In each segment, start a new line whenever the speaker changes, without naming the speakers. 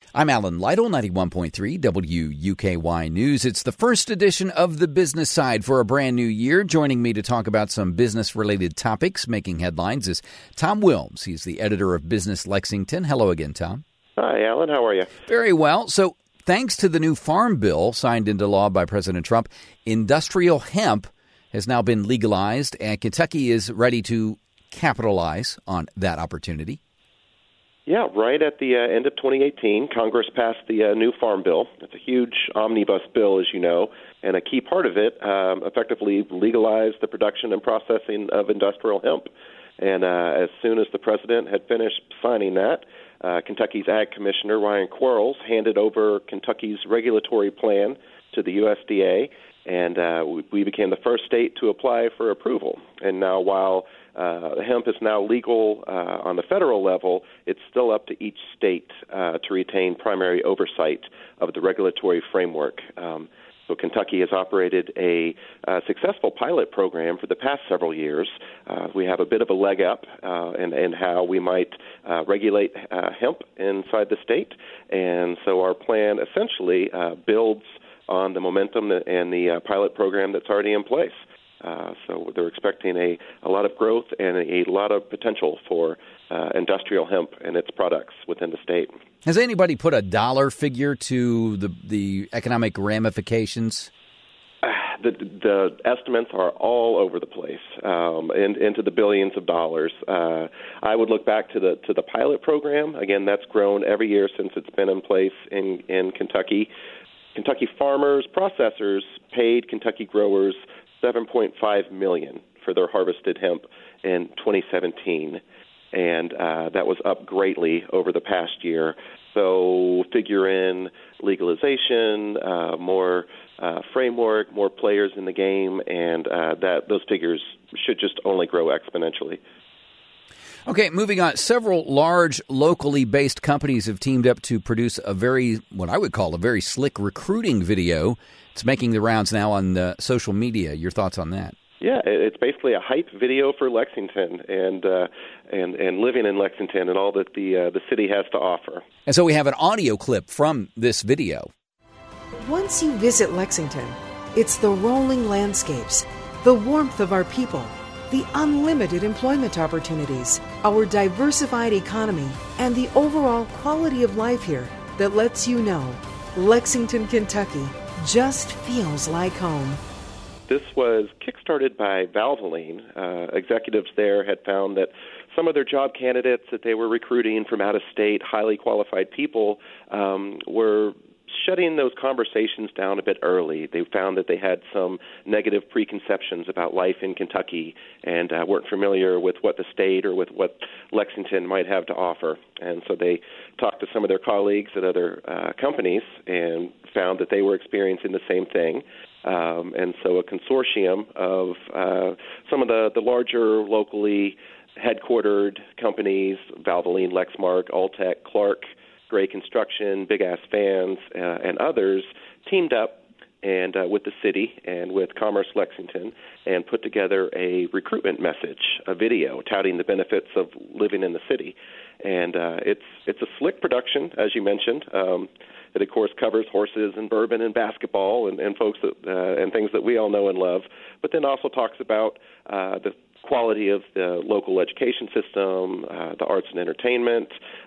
I'm Alan Lytle, 91.3 WUKY News. It's the first edition of the business side for a brand new year. Joining me to talk about some business-related topics making headlines is Tom Wilms. He's the editor of Business Lexington. Hello again, Tom.
Hi, Alan. How are you?
Very well. So thanks to the new farm bill signed into law by President Trump, industrial hemp has now been legalized, and Kentucky is ready to capitalize on that opportunity.
Yeah, right at the end of 2018, Congress passed the new farm bill. It's a huge omnibus bill, as you know, and a key part of it effectively legalized the production and processing of industrial hemp. And as soon as the president had finished signing that, Kentucky's Ag Commissioner, Ryan Quarles, handed over Kentucky's regulatory plan to the USDA, and we became the first state to apply for approval. And now, while hemp is now legal on the federal level, it's still up to each state to retain primary oversight of the regulatory framework. So Kentucky has operated a successful pilot program for the past several years. We have a bit of a leg up in how we might regulate hemp inside the state. And so our plan essentially builds on the momentum and the pilot program that's already in place. So they're expecting a lot of growth and a lot of potential for industrial hemp and its products within the state.
Has anybody put a dollar figure to the economic ramifications?
The estimates are all over the place, and into the billions of dollars. I would look back to the pilot program. Again, that's grown every year since it's been in place in Kentucky. Kentucky farmers, processors paid Kentucky growers $7.5 million for their harvested hemp in 2017, and that was up greatly over the past year. So figure in legalization, more framework, more players in the game, and those figures should just only grow exponentially.
Okay, moving on. Several large locally based companies have teamed up to produce what I would call a very slick recruiting video. It's making the rounds now on social media. Your thoughts on that? Yeah,
it's basically a hype video for Lexington and living in Lexington and all that the city has to offer.
And so we have an audio clip from this video.
Once you visit Lexington, it's the rolling landscapes, the warmth of our people, the unlimited employment opportunities, our diversified economy, and the overall quality of life here that lets you know Lexington, Kentucky just feels like home.
This was kickstarted by Valvoline. Executives there had found that some of their job candidates that they were recruiting from out of state, highly qualified people, were shutting those conversations down a bit early. They found that they had some negative preconceptions about life in Kentucky and weren't familiar with what the state or with what Lexington might have to offer. And so they talked to some of their colleagues at other companies and found that they were experiencing the same thing. And so a consortium of some of the larger locally headquartered companies, Valvoline, Lexmark, Alltech, Clark, Gray Construction, Big Ass Fans, and others teamed up and with the city and with Commerce Lexington and put together a recruitment message, a video touting the benefits of living in the city. And it's a slick production, as you mentioned. It, of course, covers horses and bourbon and basketball and folks and things that we all know and love, but then also talks about the quality of the local education system, the arts and entertainment,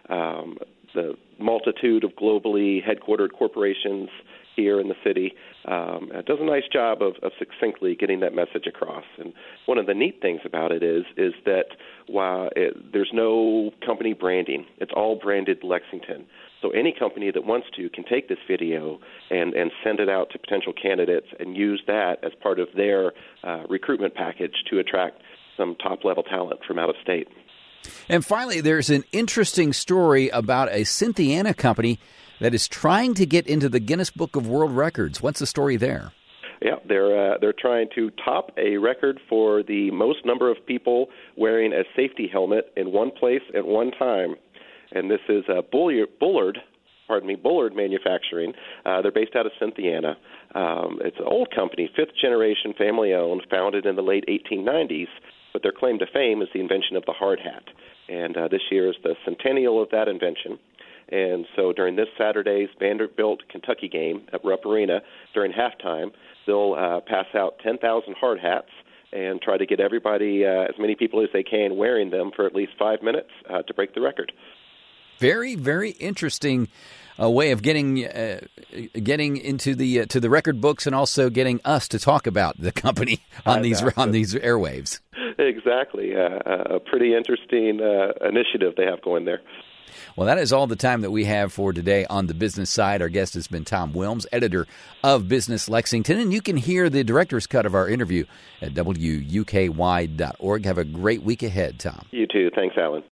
the multitude of globally headquartered corporations here in the city. It does a nice job of succinctly getting that message across. And one of the neat things about it is that while there's no company branding, it's all branded Lexington. So any company that wants to can take this video and send it out to potential candidates and use that as part of their recruitment package to attract some top-level talent from out of state.
And finally, there's an interesting story about a Cynthiana company that is trying to get into the Guinness Book of World Records. What's the story there?
Yeah, they're trying to top a record for the most number of people wearing a safety helmet in one place at one time. And this is Bullard Manufacturing. They're based out of Cynthiana. It's an old company, fifth generation, family owned, founded in the late 1890s. But their claim to fame is the invention of the hard hat. And this year is the centennial of that invention. And so during this Saturday's Vanderbilt-Kentucky game at Rupp Arena, during halftime, they'll pass out 10,000 hard hats and try to get everybody, as many people as they can, wearing them for at least 5 minutes to break the record.
Very, very interesting way of getting into the to the record books, and also getting us to talk about the company on these airwaves.
Exactly, a pretty interesting initiative they have going there.
Well, that is all the time that we have for today on the business side. Our guest has been Tom Wilms, editor of Business Lexington, and you can hear the director's cut of our interview at WUKY.org. Have a great week ahead, Tom.
You too. Thanks, Alan.